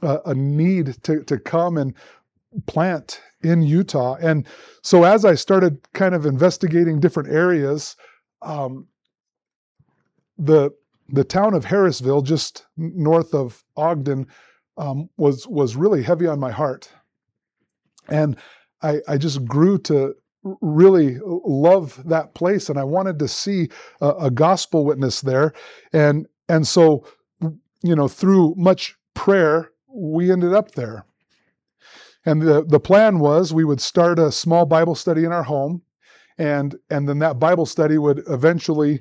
a need to come and plant in Utah. And so as I started kind of investigating different areas, the town of Harrisville, just north of Ogden, was really heavy on my heart. And I just grew to really love that place, and I wanted to see a gospel witness there. And so, through much prayer, we ended up there. And the plan was we would start a small Bible study in our home, and then that Bible study would eventually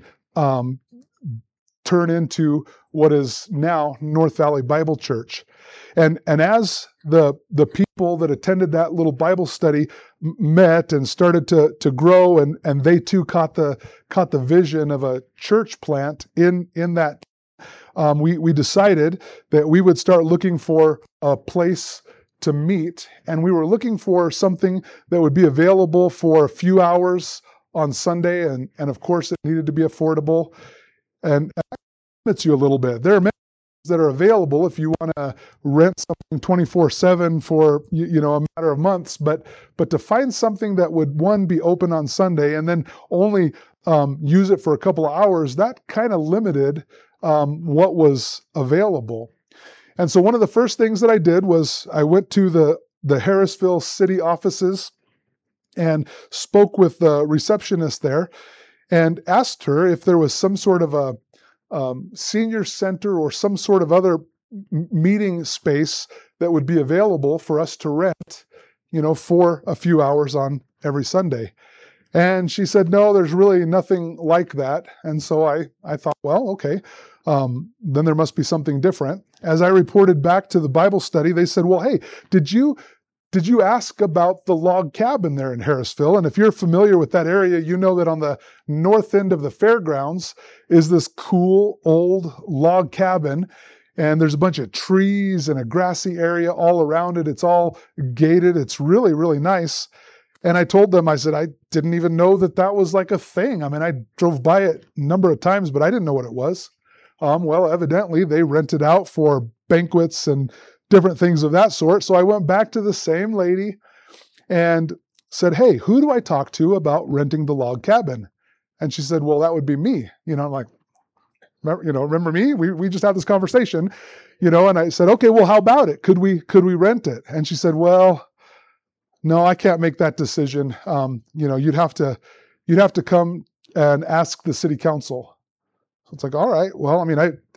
turn into what is now North Valley Bible Church. And as the people that attended that little Bible study met and started to grow, and they too caught the vision of a church plant in that, we decided that we would start looking for a place to meet, and we were looking for something that would be available for a few hours on Sunday, and of course it needed to be affordable, and that limits you a little bit. There are many that are available if you want to rent something 24/7 for a matter of months, but to find something that would, one, be open on Sunday and then only use it for a couple of hours, that kind of limited what was available. And so one of the first things that I did was I went to the Harrisville city offices and spoke with the receptionist there and asked her if there was some sort of a senior center or some sort of other meeting space that would be available for us to rent, for a few hours on every Sunday. And she said, no, there's really nothing like that. And so I thought, well, okay, then there must be something different. As I reported back to the Bible study, they said, well, hey, did you ask about the log cabin there in Harrisville? And if you're familiar with that area, you know that on the north end of the fairgrounds is this cool old log cabin. And there's a bunch of trees and a grassy area all around it. It's all gated. It's really, really nice. And I told them, I said, I didn't even know that was like a thing. I mean, I drove by it a number of times, but I didn't know what it was. Well, evidently they rented out for banquets and different things of that sort. So I went back to the same lady and said, hey, who do I talk to about renting the log cabin? And she said, well, that would be me. I'm like, remember me? We just had this conversation, and I said, okay, well, how about it? Could we rent it? And she said, well, no, I can't make that decision. You'd have to come and ask the city council. So it's like, all right, well, I mean,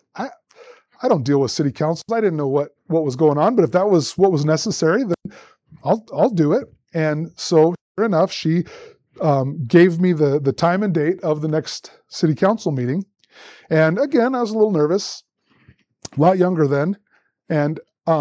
I don't deal with city councils. I didn't know what was going on, but if that was what was necessary, then I'll do it. And so sure enough, she gave me the time and date of the next city council meeting. And again, I was a little nervous, a lot younger then. And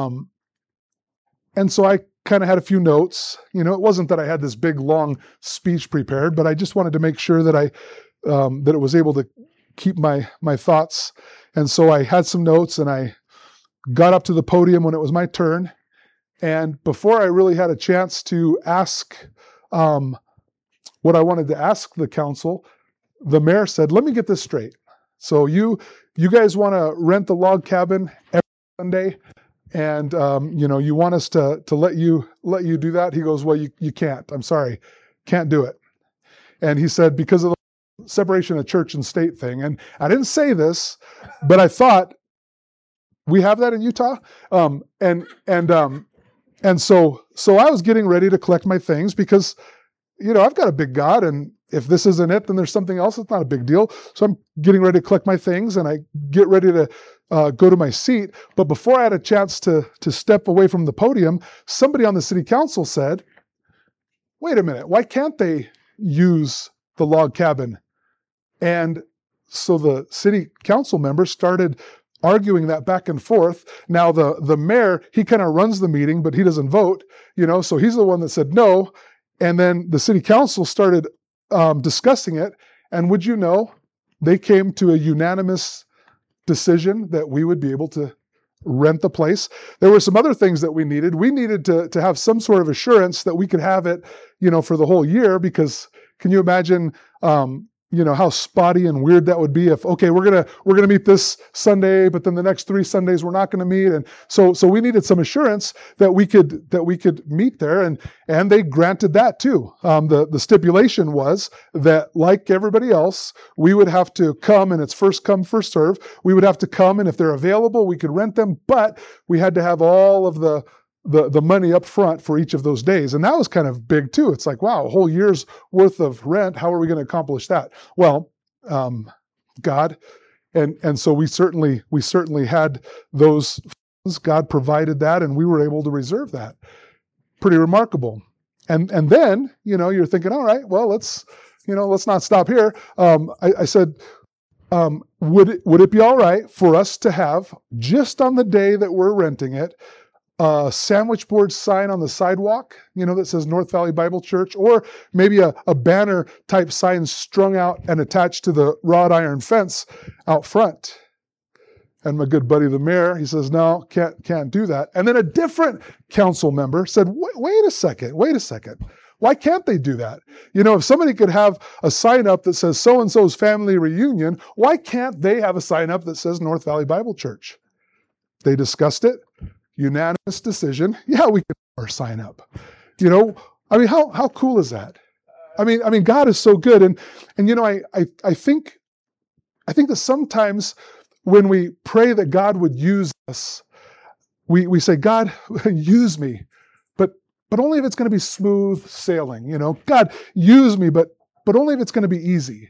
so I kind of had a few notes. It wasn't that I had this big, long speech prepared, but I just wanted to make sure that that it was able to keep my thoughts. And so I had some notes, and I got up to the podium when it was my turn. And before I really had a chance to ask what I wanted to ask the council, the mayor said, let me get this straight. So you guys want to rent the log cabin every Sunday, and you want us to let you do that? He goes, well, you can't. I'm sorry, can't do it. And he said, because of the separation of church and state thing. And I didn't say this, but I thought, we have that in Utah. And so I was getting ready to collect my things because, I've got a big God, and if this isn't it, then there's something else. It's not a big deal. So I'm getting ready to collect my things, and I get ready to go to my seat. But before I had a chance to step away from the podium, somebody on the city council said, wait a minute, why can't they use the log cabin? And so the city council members started arguing that back and forth. Now the mayor, he kind of runs the meeting, but he doesn't vote, so he's the one that said no. And then the city council started discussing it. And would you know, they came to a unanimous decision that we would be able to rent the place. There were some other things that we needed. We needed to have some sort of assurance that we could have it, for the whole year, because can you imagine how spotty and weird that would be if, okay, we're gonna meet this Sunday, but then the next 3 Sundays we're not gonna meet. And so we needed some assurance that we could meet there, and they granted that too. The stipulation was that, like everybody else, we would have to come, and it's first come, first serve. We would have to come, and if they're available, we could rent them, but we had to have all of the money up front for each of those days. And that was kind of big too. It's like, wow, a whole year's worth of rent. How are we going to accomplish that? Well, God. And so we certainly had those funds. God provided that, and we were able to reserve that. Pretty remarkable. And then, you're thinking, all right, well, let's not stop here. I said, would it be all right for us to have, just on the day that we're renting it, a sandwich board sign on the sidewalk, that says North Valley Bible Church, or maybe a banner type sign strung out and attached to the wrought iron fence out front? And my good buddy, the mayor, he says, no, can't do that. And then a different council member said, wait a second. Why can't they do that? If somebody could have a sign up that says so-and-so's family reunion, why can't they have a sign up that says North Valley Bible Church? They discussed it. Unanimous decision. Yeah, we can put our sign up. How cool is that? I mean, God is so good. And I think that sometimes when we pray that God would use us, we say, God, use me, but only if it's going to be smooth sailing. God, use me, but only if it's going to be easy.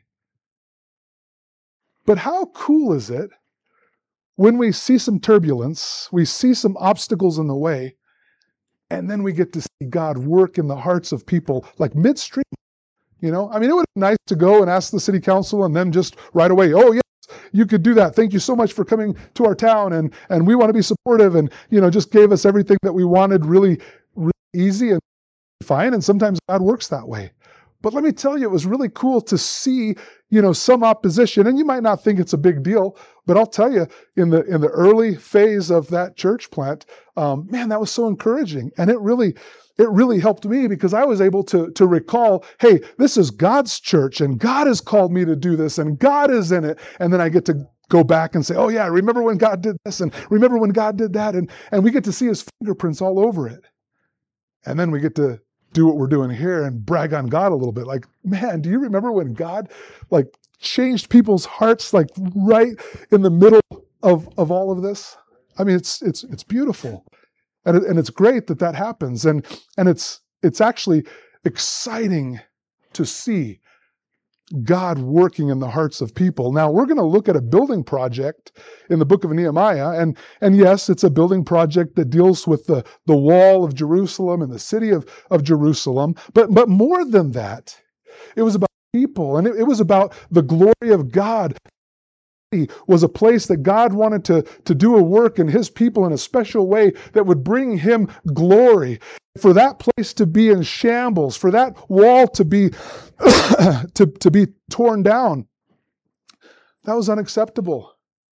But how cool is it when we see some turbulence, we see some obstacles in the way, and then we get to see God work in the hearts of people like midstream? It would be nice to go and ask the city council and then just right away, oh yes, you could do that. Thank you so much for coming to our town, and we want to be supportive, and just gave us everything that we wanted, really, really easy and fine. And sometimes God works that way. But let me tell you, it was really cool to see, some opposition. And you might not think it's a big deal, but I'll tell you, in the early phase of that church plant, man, that was so encouraging. And it really helped me, because I was able to recall, hey, this is God's church, and God has called me to do this, and God is in it. And then I get to go back and say, oh yeah, remember when God did this, and remember when God did that, and we get to see his fingerprints all over it. And then we get to do what we're doing here and brag on God a little bit. Like, man, do you remember when God changed people's hearts right in the middle of all of this? I mean, it's beautiful. And it's great that happens. And it's actually exciting to see God working in the hearts of people. Now, we're going to look at a building project in the book of Nehemiah. And yes, it's a building project that deals with the wall of Jerusalem and the city of Jerusalem. But more than that, it was about people, and it was about the glory of God. It was a place that God wanted to do a work in his people in a special way that would bring him glory. For that place to be in shambles, for that wall to be to be torn down, that was unacceptable.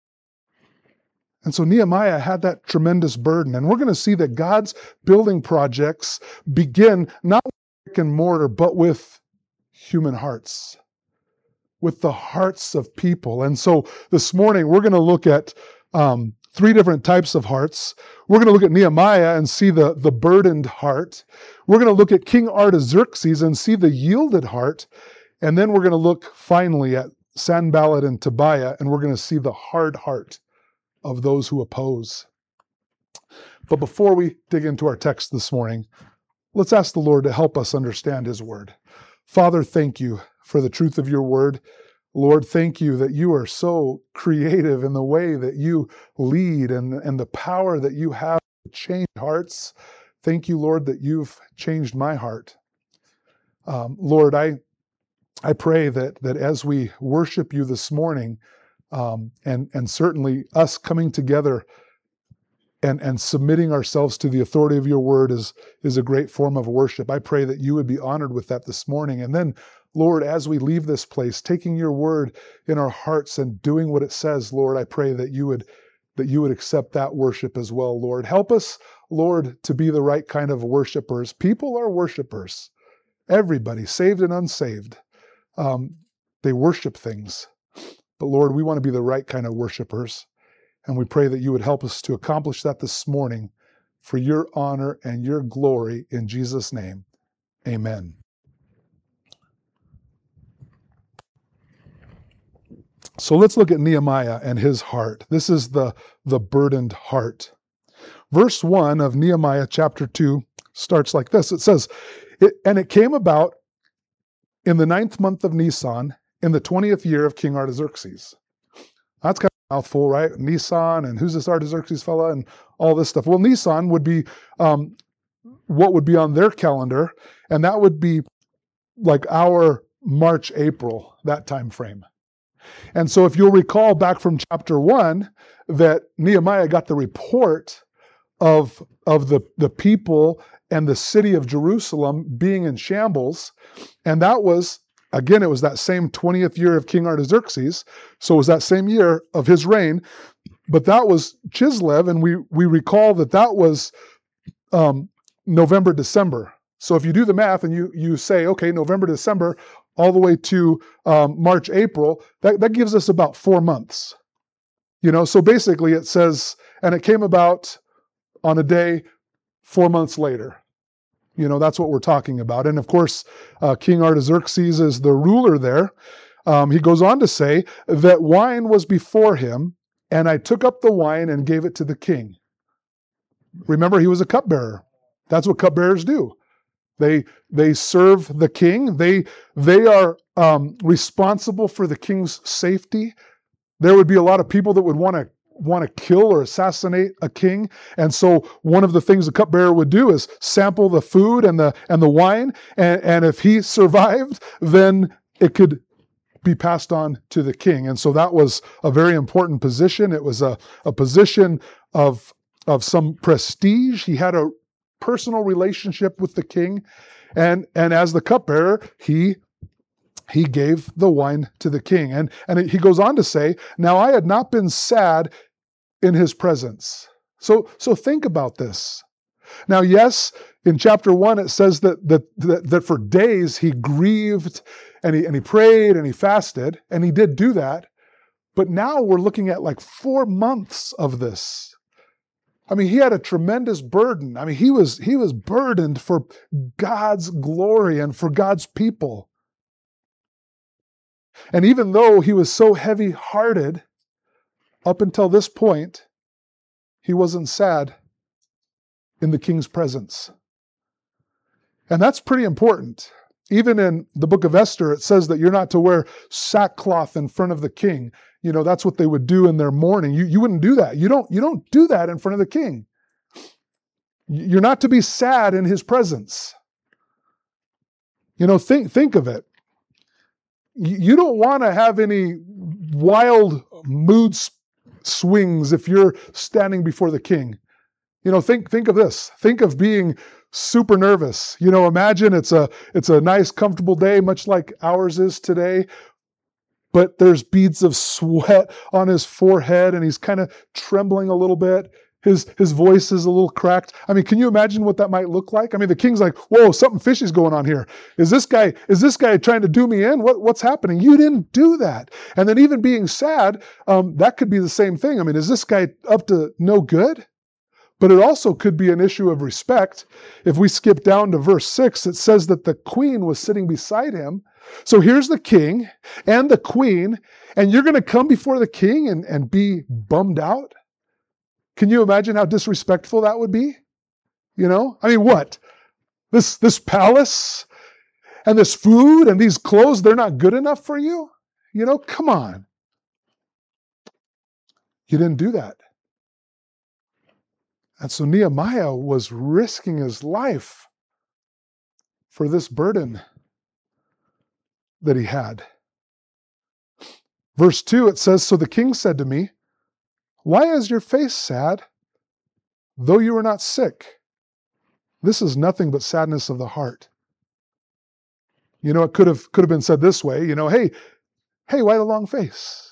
And so Nehemiah had that tremendous burden. And we're going to see that God's building projects begin not with brick and mortar, but with human hearts, with the hearts of people. And so this morning, we're going to look at 3 different types of hearts. We're going to look at Nehemiah and see the burdened heart. We're going to look at King Artaxerxes and see the yielded heart. And then we're going to look finally at Sanballat and Tobiah, and we're going to see the hard heart of those who oppose. But before we dig into our text this morning, let's ask the Lord to help us understand his word. Father, thank you for the truth of your word. Lord, thank you that you are so creative in the way that you lead and the power that you have to change hearts. Thank you, Lord, that you've changed my heart. Lord, I pray that as we worship you this morning, and certainly us coming together and submitting ourselves to the authority of your word is a great form of worship. I pray that you would be honored with that this morning. And then, Lord, as we leave this place, taking your word in our hearts and doing what it says, Lord, I pray that you would accept that worship as well, Lord. Help us, Lord, to be the right kind of worshipers. People are worshipers. Everybody, saved and unsaved. They worship things. But Lord, we want to be the right kind of worshipers. And we pray that you would help us to accomplish that this morning for your honor and your glory in Jesus' name. Amen. So let's look at Nehemiah and his heart. This is the burdened heart. Verse 1 of Nehemiah chapter 2 starts like this. It says, "And it came about in the 9th month of Nisan, in the 20th year of King Artaxerxes." That's kind of a mouthful, right? Nisan, and who's this Artaxerxes fella, and all this stuff. Well, Nisan would be what would be on their calendar, and that would be like our March, April, that time frame. And so if you'll recall back from chapter 1, that Nehemiah got the report of the people and the city of Jerusalem being in shambles, and that was, again, it was that same 20th year of King Artaxerxes, so it was that same year of his reign, but that was Chislev, and we recall that was November, December. So if you do the math and you say, okay, November, December, all the way to March, April, that gives us about 4 months. So basically it says, and it came about on a day 4 months later. That's what we're talking about. And of course, King Artaxerxes is the ruler there. He goes on to say that wine was before him, and I took up the wine and gave it to the king. Remember, he was a cupbearer. That's what cupbearers do. They serve the king. They are responsible for the king's safety. There would be a lot of people that would want to kill or assassinate a king, and so one of the things the cupbearer would do is sample the food and the wine, and if he survived, then it could be passed on to the king. And so that was a very important position. It was a position of some prestige. He had a personal relationship with the king, and as the cupbearer, he gave the wine to the king. And he goes on to say, "Now I had not been sad in his presence." So think about this. Now, yes, in chapter 1 it says that for days he grieved and he prayed and he fasted, and he did do that. But now we're looking at like 4 months of this. I mean, he had a tremendous burden. I mean, he was burdened for God's glory and for God's people. And even though he was so heavy-hearted up until this point, he wasn't sad in the king's presence. And that's pretty important. Even in the book of Esther, it says that you're not to wear sackcloth in front of the king. That's what they would do in their mourning. You wouldn't do that. You don't do that in front of the king. You're not to be sad in his presence. Think of it. You don't want to have any wild mood swings if you're standing before the king. Think of this. Think of being super nervous. Imagine it's a nice, comfortable day, much like ours is today, but there's beads of sweat on his forehead, and he's kind of trembling a little bit. His voice is a little cracked. I mean, can you imagine what that might look like? I mean, the king's like, "Whoa, something fishy's going on here. Is this guy trying to do me in? What's happening?" You didn't do that. And then even being sad, that could be the same thing. I mean, is this guy up to no good? But it also could be an issue of respect. If we skip down to verse 6, it says that the queen was sitting beside him. So here's the king and the queen, and you're going to come before the king and be bummed out? Can you imagine how disrespectful that would be? I mean, what? This palace and this food and these clothes, they're not good enough for you? Come on. You didn't do that. And so Nehemiah was risking his life for this burden that he had. Verse 2, it says, "So the king said to me, 'Why is your face sad, though you are not sick? This is nothing but sadness of the heart.'" It could have been said this way, hey, why the long face?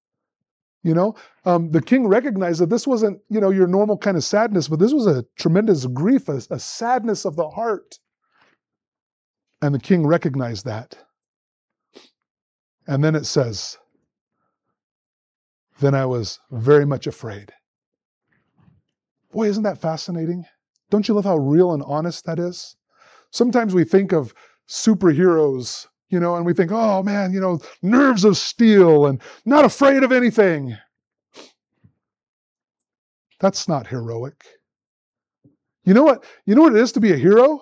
The king recognized that this wasn't, your normal kind of sadness, but this was a tremendous grief, a sadness of the heart. And the king recognized that. And then it says, then I was very much afraid. Boy, isn't that fascinating? Don't you love how real and honest that is? Sometimes we think of superheroes, and we think, oh man, nerves of steel and not afraid of anything. That's not heroic. You know what it is to be a hero?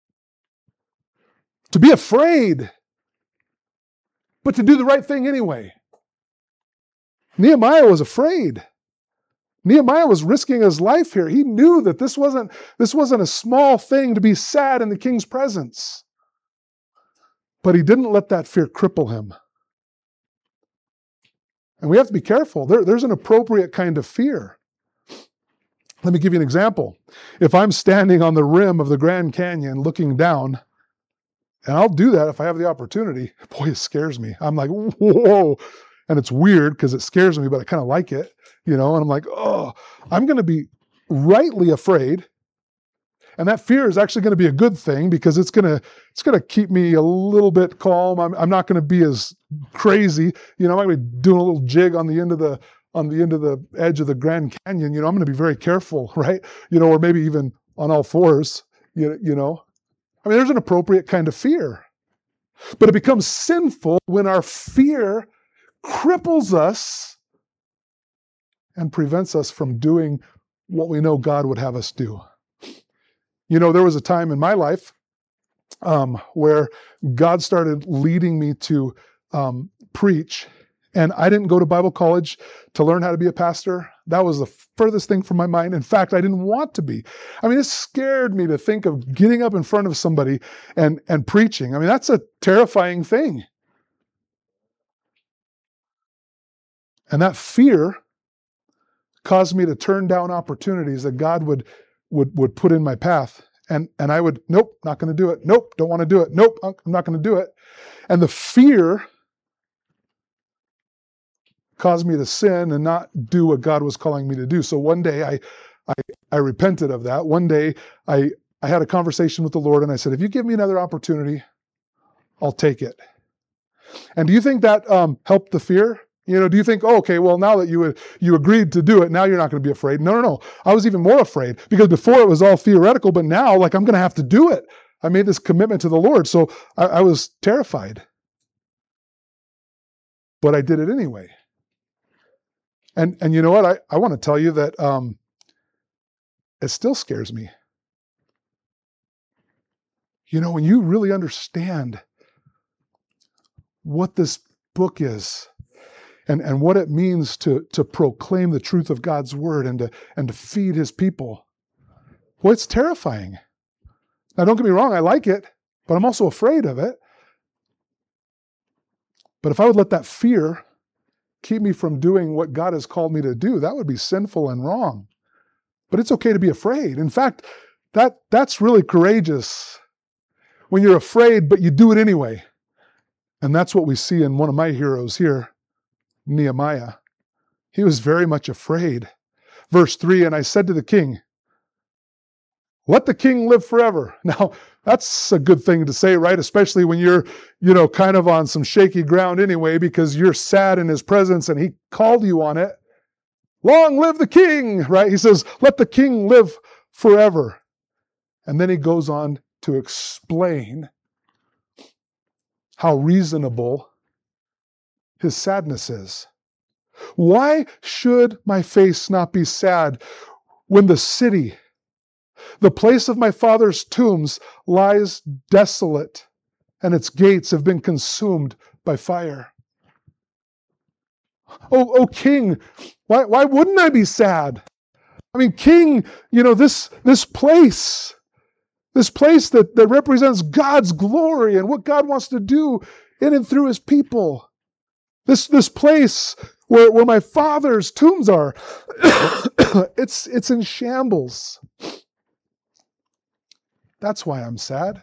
To be afraid, but to do the right thing anyway. Nehemiah was afraid. Nehemiah was risking his life here. He knew that this wasn't a small thing to be sad in the king's presence. But he didn't let that fear cripple him. And we have to be careful. There's an appropriate kind of fear. Let me give you an example. If I'm standing on the rim of the Grand Canyon looking down, and I'll do that if I have the opportunity, boy, it scares me. I'm like, whoa. And it's weird because it scares me, but I kind of like it, and I'm like, oh, I'm going to be rightly afraid. And that fear is actually going to be a good thing because it's going to keep me a little bit calm. I'm not going to be as crazy. I'm going to be doing a little jig on the end of the edge of the Grand Canyon. I'm going to be very careful, right? Or maybe even on all fours, there's an appropriate kind of fear. But it becomes sinful when our fear cripples us and prevents us from doing what we know God would have us do. There was a time in my life where God started leading me to preach, and I didn't go to Bible college to learn how to be a pastor. That was the furthest thing from my mind. In fact, I didn't want to be. It scared me to think of getting up in front of somebody and preaching. That's a terrifying thing. And that fear caused me to turn down opportunities that God would put in my path. And I would, nope, not going to do it. Nope, don't want to do it. Nope, I'm not going to do it. And the fear caused me to sin and not do what God was calling me to do. So one day I repented of that. One day I had a conversation with the Lord and I said, if you give me another opportunity, I'll take it. And do you think that helped the fear? Do you think, oh, okay, well, now that you agreed to do it, now you're not going to be afraid? No. I was even more afraid because before it was all theoretical, but now, I'm going to have to do it. I made this commitment to the Lord, so I was terrified. But I did it anyway. And you know what? I want to tell you that it still scares me. When you really understand what this book is, and what it means to proclaim the truth of God's word and to feed his people. Well, it's terrifying. Now, don't get me wrong, I like it, but I'm also afraid of it. But if I would let that fear keep me from doing what God has called me to do, that would be sinful and wrong. But it's okay to be afraid. In fact, that's really courageous when you're afraid, but you do it anyway. And that's what we see in one of my heroes here, Nehemiah. He was very much afraid. Verse 3, and I said to the king, let the king live forever. Now, that's a good thing to say, right? Especially when you're, kind of on some shaky ground anyway, because you're sad in his presence and he called you on it. Long live the king, right? He says, let the king live forever. And then he goes on to explain how reasonable his sadness is. Why should my face not be sad when the city, the place of my father's tombs, lies desolate and its gates have been consumed by fire? Oh king, why wouldn't I be sad? King, this place that represents God's glory and what God wants to do in and through his people. This place where my father's tombs are, it's in shambles. That's why I'm sad.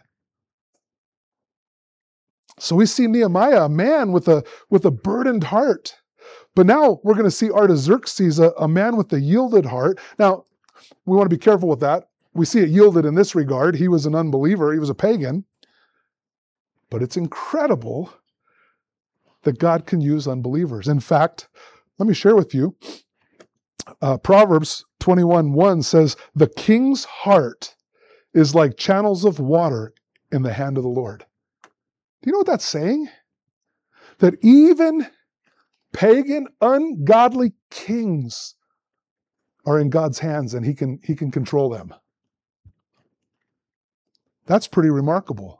So we see Nehemiah, a man with a burdened heart. But now we're going to see Artaxerxes, a man with a yielded heart. Now, we want to be careful with that. We see it yielded in this regard. He was an unbeliever. He was a pagan. But it's incredible that God can use unbelievers. In fact, let me share with you, Proverbs 21:1 says, the king's heart is like channels of water in the hand of the Lord. Do you know what that's saying? That even pagan, ungodly kings are in God's hands, and he can control them. That's pretty remarkable.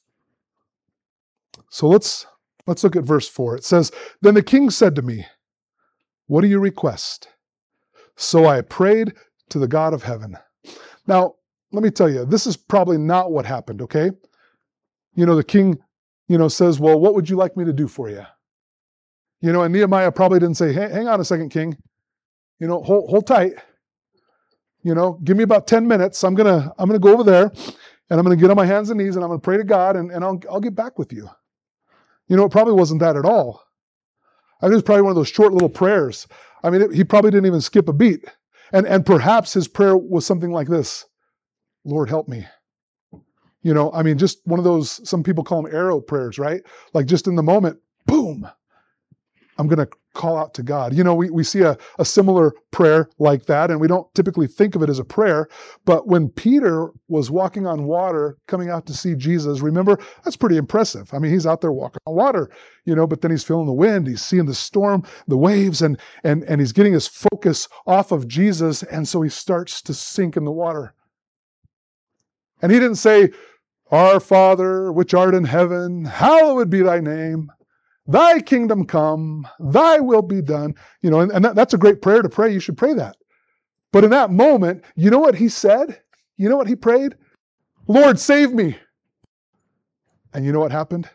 So let's look at verse 4. It says, then the king said to me, what do you request? So I prayed to the God of heaven. Now, let me tell you, this is probably not what happened, okay? The king, says, well, what would you like me to do for you? And Nehemiah probably didn't say, hey, hang on a second, king. Hold tight. Give me about 10 minutes. I'm gonna go over there, and I'm gonna get on my hands and knees, and I'm gonna pray to God, and I'll get back with you. It probably wasn't that at all. I think it was probably one of those short little prayers. I mean, he probably didn't even skip a beat. And perhaps his prayer was something like this: Lord, help me. Just one of those, some people call them arrow prayers, right? Like just in the moment, boom, I'm going to call out to God. We see a similar prayer like that, and we don't typically think of it as a prayer. But when Peter was walking on water, coming out to see Jesus, remember, that's pretty impressive. I mean, he's out there walking on water, but then he's feeling the wind, he's seeing the storm, the waves, and he's getting his focus off of Jesus, and so he starts to sink in the water. And he didn't say, Our Father, which art in heaven, hallowed be thy name. Thy kingdom come, thy will be done. And that's a great prayer to pray. You should pray that. But in that moment, you know what he said? You know what he prayed? Lord, save me. And you know what happened?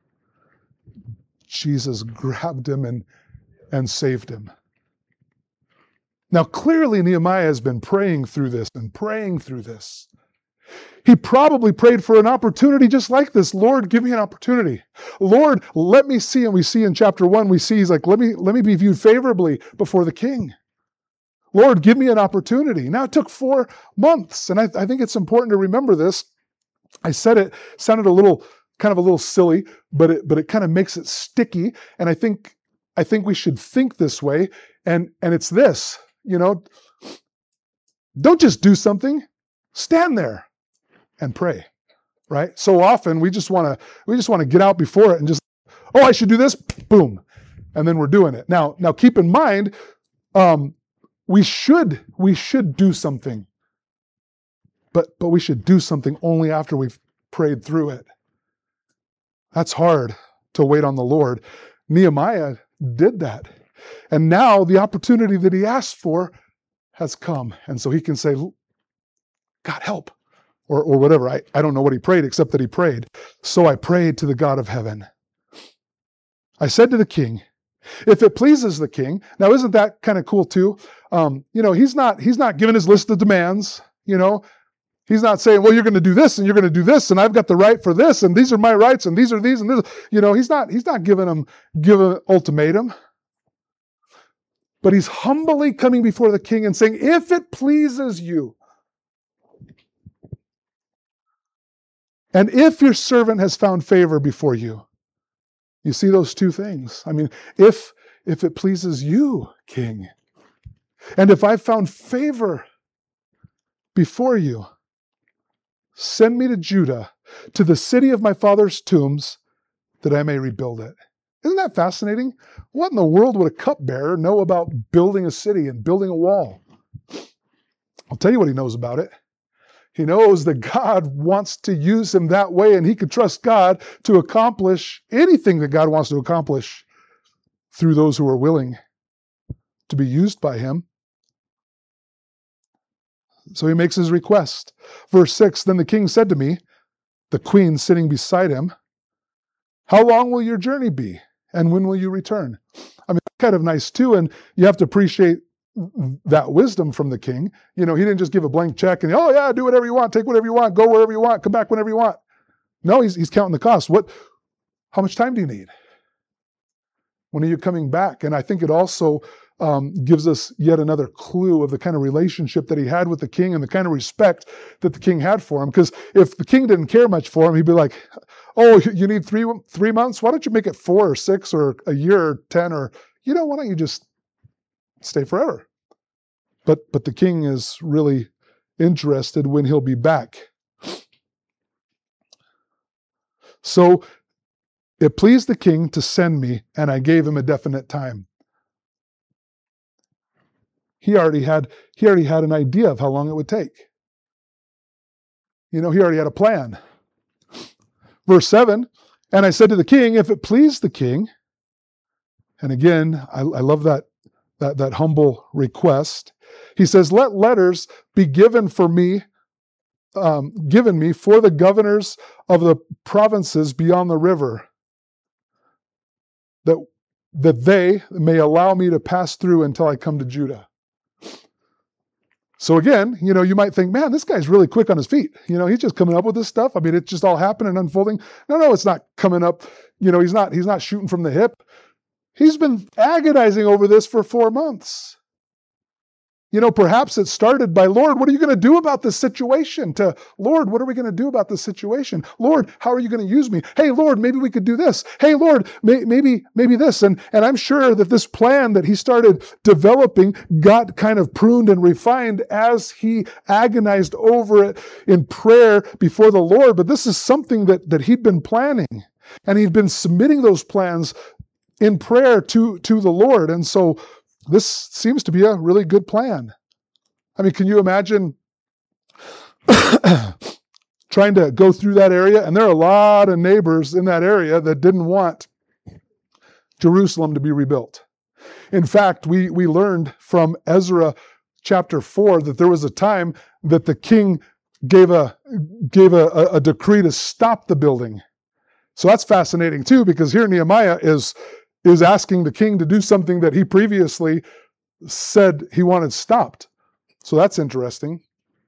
Jesus grabbed him and saved him. Now, clearly Nehemiah has been praying through this and praying through this. He probably prayed for an opportunity just like this. Lord, give me an opportunity. Lord, let me see. And we see in chapter 1, we see he's like, let me be viewed favorably before the king. Lord, give me an opportunity. Now, it took 4 months. And I think it's important to remember this. I said it sounded a little silly, but it kind of makes it sticky. And I think we should think this way. And it's this, don't just do something, stand there and pray, right? So often we just want to get out before it and just, I should do this, boom, and then we're doing it. Now keep in mind, we should do something, but we should do something only after we've prayed through it. That's hard to wait on the Lord. Nehemiah did that, and now the opportunity that he asked for has come, and so he can say, God, help. Or whatever. I don't know what he prayed, except that he prayed. So I prayed to the God of heaven. I said to the king, if it pleases the king. Now, isn't that kind of cool too? He's not giving his list of demands. He's not saying, well, you're going to do this and you're going to do this, and I've got the right for this, and these are my rights, and these are these and this. He's not giving an ultimatum. But he's humbly coming before the king and saying, if it pleases you, and if your servant has found favor before you. You see those two things. I mean, if it pleases you, king, and if I've found favor before you, send me to Judah, to the city of my father's tombs, that I may rebuild it. Isn't that fascinating? What in the world would a cupbearer know about building a city and building a wall? I'll tell you what he knows about it. He knows that God wants to use him that way, and he could trust God to accomplish anything that God wants to accomplish through those who are willing to be used by him. So he makes his request. Verse 6, then the king said to me, the queen sitting beside him, how long will your journey be, and when will you return? I mean, that's kind of nice too, and you have to appreciate that wisdom from the king. He didn't just give a blank check and, do whatever you want, take whatever you want, go wherever you want, come back whenever you want. No, he's counting the cost. How much time do you need? When are you coming back? And I think it also gives us yet another clue of the kind of relationship that he had with the king and the kind of respect that the king had for him. Because if the king didn't care much for him, he'd be like, oh, you need 3 months? Why don't you make it 4 or 6 or a year or 10 or, why don't you just stay forever? But the king is really interested when he'll be back. So it pleased the king to send me, and I gave him a definite time. He already had an idea of how long it would take. He already had a plan. Verse 7, and I said to the king, if it pleased the king, and again, I love that humble request. He says, let letters be given me for the governors of the provinces beyond the river, that they may allow me to pass through until I come to Judah. So again, you might think, man, this guy's really quick on his feet. He's just coming up with this stuff. I mean, it's just all happening and unfolding. No, it's not coming up. He's not shooting from the hip. He's been agonizing over this for 4 months. Perhaps it started by, Lord, what are you going to do about this situation? To, Lord, what are we going to do about this situation? Lord, how are you going to use me? Hey, Lord, maybe we could do this. Hey, Lord, maybe this. And I'm sure that this plan that he started developing got kind of pruned and refined as he agonized over it in prayer before the Lord. But this is something that he'd been planning. And he'd been submitting those plans in prayer to the Lord. And so this seems to be a really good plan. I mean, can you imagine trying to go through that area? And there are a lot of neighbors in that area that didn't want Jerusalem to be rebuilt. In fact, we learned from Ezra chapter 4 that there was a time that the king gave a decree to stop the building. So that's fascinating too, because here Nehemiah is asking the king to do something that he previously said he wanted stopped. So that's interesting.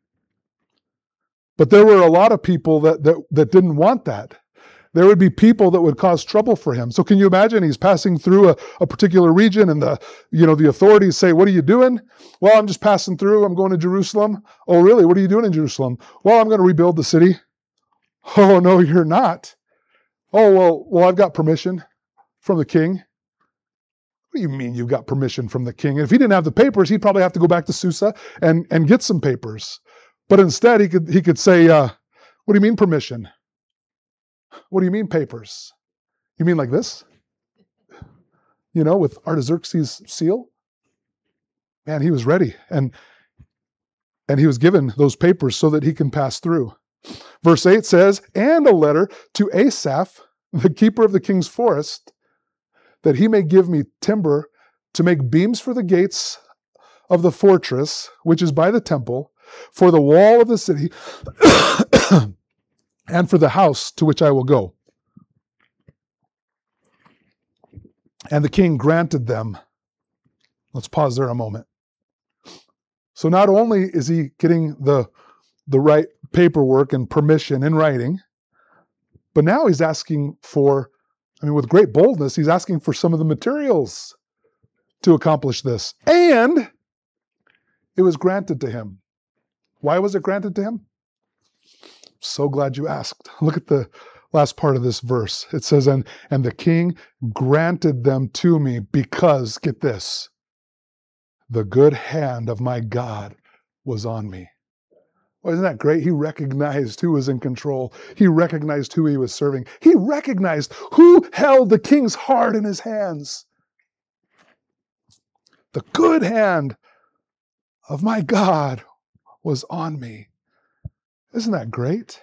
But there were a lot of people that didn't want that. There would be people that would cause trouble for him. So can you imagine he's passing through a particular region and the authorities say, what are you doing? Well, I'm just passing through. I'm going to Jerusalem. Oh, really? What are you doing in Jerusalem? Well, I'm going to rebuild the city. Oh, no, you're not. Oh, well, I've got permission from the king. What do you mean you've got permission from the king? And if he didn't have the papers, he'd probably have to go back to Susa and get some papers. But instead, he could say, what do you mean permission? What do you mean papers? You mean like this? With Artaxerxes' seal? Man, he was ready. And he was given those papers so that he can pass through. Verse 8 says, and a letter to Asaph, the keeper of the king's forest, that he may give me timber to make beams for the gates of the fortress, which is by the temple, for the wall of the city, and for the house to which I will go. And the king granted them. Let's pause there a moment. So not only is he getting the right paperwork and permission in writing, but now he's asking for, with great boldness, he's asking for some of the materials to accomplish this. And it was granted to him. Why was it granted to him? So glad you asked. Look at the last part of this verse. It says, and the king granted them to me because, get this, the good hand of my God was on me. Well, isn't that great? He recognized who was in control. He recognized who he was serving. He recognized who held the king's heart in his hands. The good hand of my God was on me. Isn't that great?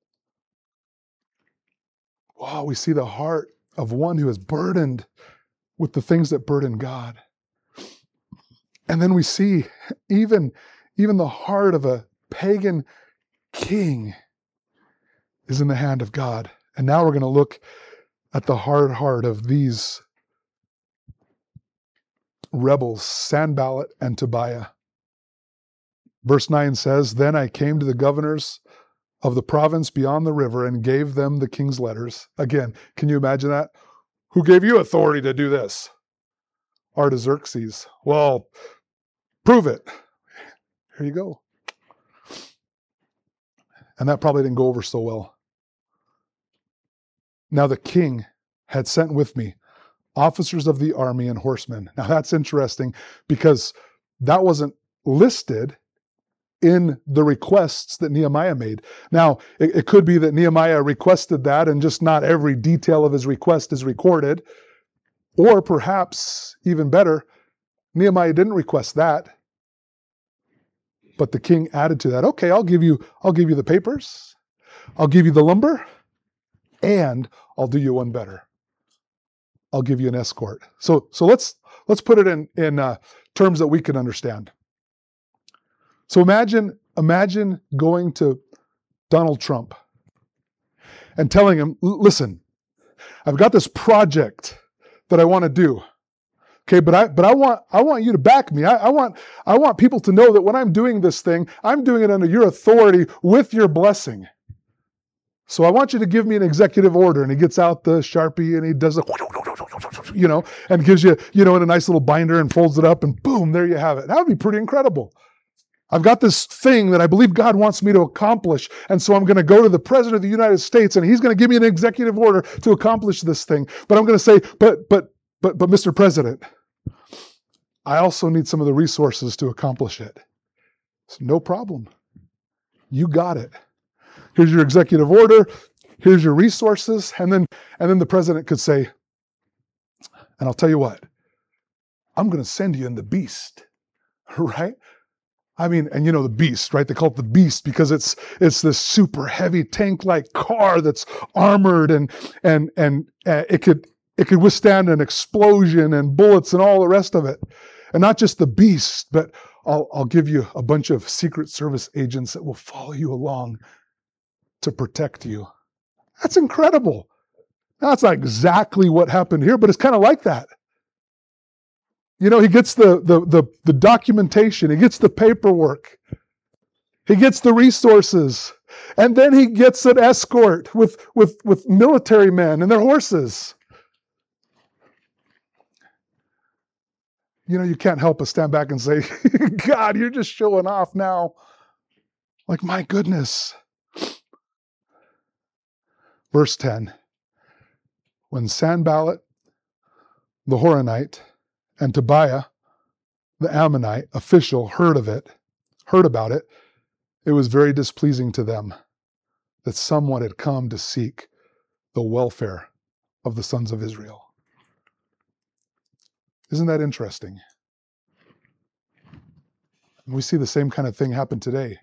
Wow, we see the heart of one who is burdened with the things that burden God. And then we see even the heart of a pagan king is in the hand of God. And now we're going to look at the hard heart of these rebels, Sanballat and Tobiah. Verse 9 says, then I came to the governors of the province beyond the river and gave them the king's letters. Again, can you imagine that? Who gave you authority to do this? Artaxerxes. Well, prove it. Here you go. And that probably didn't go over so well. Now the king had sent with me officers of the army and horsemen. Now that's interesting because that wasn't listed in the requests that Nehemiah made. Now, it could be that Nehemiah requested that and just not every detail of his request is recorded. Or perhaps, even better, Nehemiah didn't request that. But the king added to that, okay, I'll give you the papers, I'll give you the lumber, and I'll do you one better. I'll give you an escort. So let's put it in terms that we can understand. So imagine going to Donald Trump and telling him, listen, I've got this project that I want to do. Okay, but I want you to back me. I want people to know that when I'm doing this thing, I'm doing it under your authority with your blessing. So I want you to give me an executive order. And he gets out the Sharpie and he does and gives you, in a nice little binder and folds it up and boom, there you have it. That would be pretty incredible. I've got this thing that I believe God wants me to accomplish. And so I'm going to go to the President of the United States and he's going to give me an executive order to accomplish this thing. But I'm going to say, but Mr. President, I also need some of the resources to accomplish it. So no problem. You got it. Here's your executive order. Here's your resources. And then the president could say, and I'll tell you what, I'm going to send you in the beast, right? I mean, and the beast, right? They call it the beast because it's this super heavy tank-like car that's armored and it could withstand an explosion and bullets and all the rest of it. And not just the beast, but I'll give you a bunch of Secret Service agents that will follow you along to protect you. That's incredible. Now, that's not exactly what happened here, but it's kind of like that. He gets the documentation, he gets the paperwork, he gets the resources, and then he gets an escort with military men and their horses. You can't help but stand back and say, God, you're just showing off now. Like, my goodness. Verse 10, when Sanballat, the Horonite, and Tobiah, the Ammonite official, heard about it, it was very displeasing to them that someone had come to seek the welfare of the sons of Israel. Isn't that interesting? And we see the same kind of thing happen today.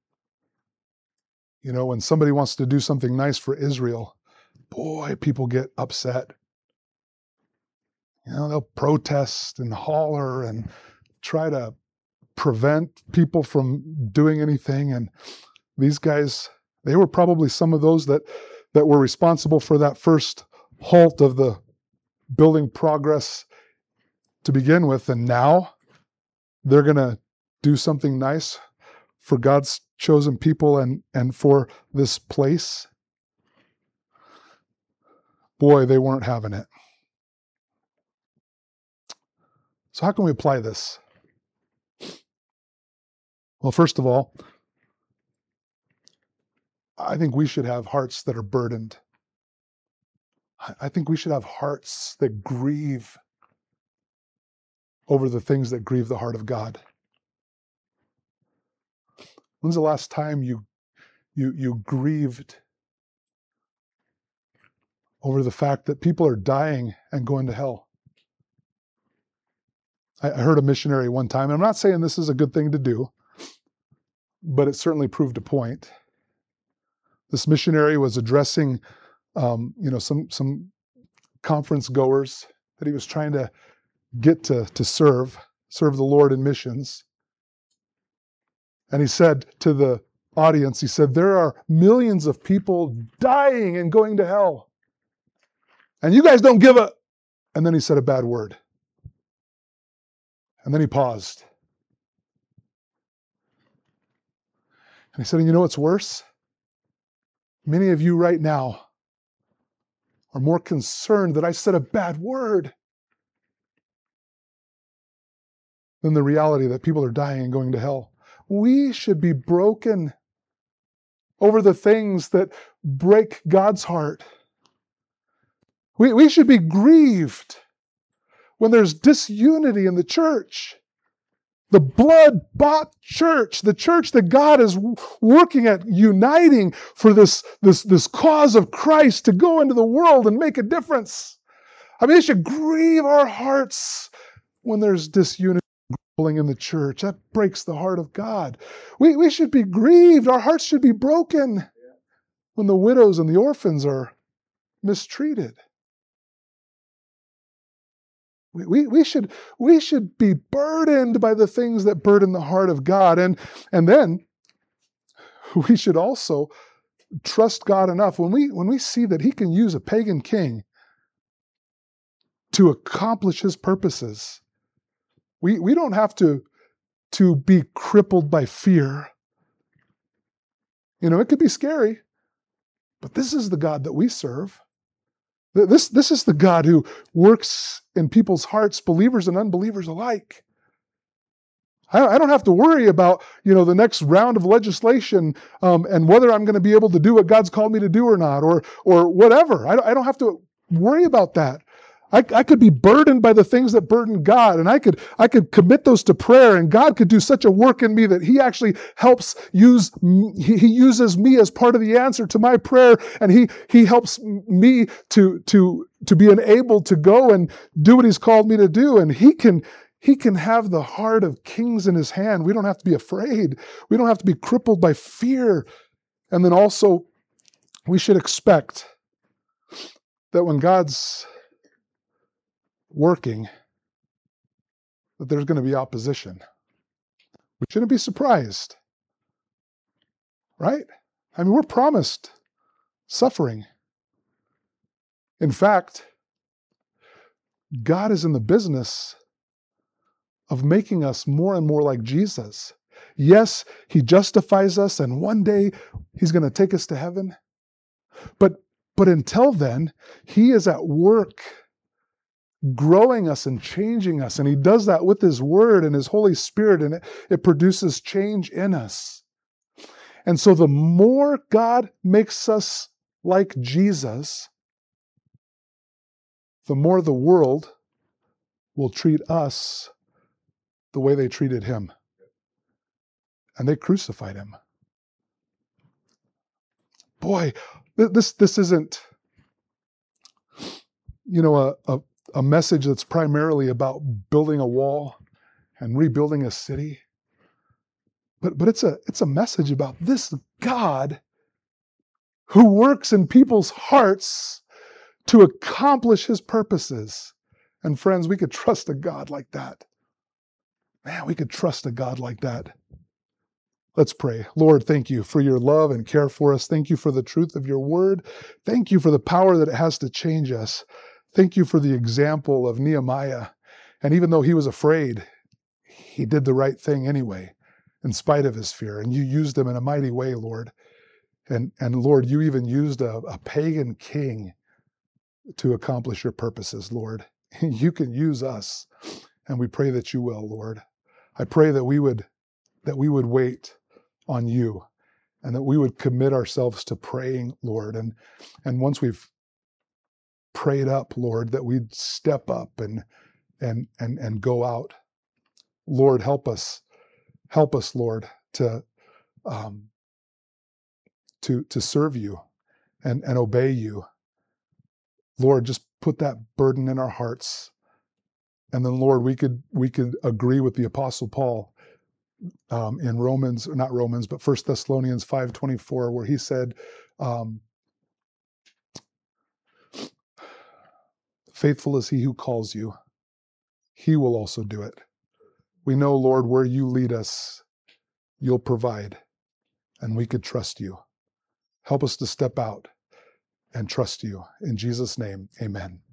When somebody wants to do something nice for Israel, boy, people get upset. They'll protest and holler and try to prevent people from doing anything. And these guys, they were probably some of those that were responsible for that first halt of the building progress to begin with. And now they're going to do something nice for God's chosen people and for this place. Boy, they weren't having it. So how can we apply this? Well, first of all, I think we should have hearts that are burdened. I think we should have hearts that grieve over the things that grieve the heart of God. When's the last time you grieved over the fact that people are dying and going to hell? I heard a missionary one time, and I'm not saying this is a good thing to do, but it certainly proved a point. This missionary was addressing, some conference goers that he was trying to get to serve the Lord in missions. And he said to the audience, he said, there are millions of people dying and going to hell. And you guys don't give a... And then he said a bad word. And then he paused. And he said, and you know what's worse? Many of you right now are more concerned that I said a bad word than the reality that people are dying and going to hell. We should be broken over the things that break God's heart. We should be grieved when there's disunity in the church. The blood-bought church, the church that God is working at uniting for this cause of Christ to go into the world and make a difference. I mean, it should grieve our hearts when there's disunity in the church. That breaks the heart of God. We should be grieved. Our hearts should be broken when the widows and the orphans are mistreated. We should be burdened by the things that burden the heart of God. And then we should also trust God enough when we see that he can use a pagan king to accomplish his purposes. We don't have to be crippled by fear. You know, it could be scary, but this is the God that we serve. This is the God who works in people's hearts, believers and unbelievers alike. I don't have to worry about, the next round of legislation and whether I'm going to be able to do what God's called me to do or not, or whatever. I don't have to worry about that. I could be burdened by the things that burden God, and I could commit those to prayer, and God could do such a work in me that he actually helps he uses me as part of the answer to my prayer, and he helps me to be enabled to go and do what he's called me to do, and he can have the heart of kings in his hand. We don't have to be afraid. We don't have to be crippled by fear. And then also, we should expect that when God's working, that there's going to be opposition. We shouldn't be surprised, right? I mean, we're promised suffering. In fact, God is in the business of making us more and more like Jesus. Yes, he justifies us, and one day he's going to take us to heaven. But until then, he is at work growing us and changing us. And he does that with his word and his Holy Spirit, and it produces change in us. And so the more God makes us like Jesus, the more the world will treat us the way they treated him. And they crucified him. Boy, this isn't, a message that's primarily about building a wall and rebuilding a city. But it's a message about this God who works in people's hearts to accomplish his purposes. And friends, we could trust a God like that. Man, we could trust a God like that. Let's pray. Lord, thank you for your love and care for us. Thank you for the truth of your word. Thank you for the power that it has to change us. Thank you for the example of Nehemiah. And even though he was afraid, he did the right thing anyway, in spite of his fear. And you used him in a mighty way, Lord. And Lord, you even used a pagan king to accomplish your purposes, Lord. You can use us. And we pray that you will, Lord. I pray that we would wait on you, and that we would commit ourselves to praying, Lord. And once we've prayed up, Lord, that we'd step up and go out. Lord, help us, Lord, to serve you and obey you. Lord, just put that burden in our hearts. And then, Lord, we could agree with the Apostle Paul in One Thessalonians 5:24, where he said, faithful is he who calls you. He will also do it. We know, Lord, where you lead us, you'll provide, and we could trust you. Help us to step out and trust you. In Jesus' name, amen.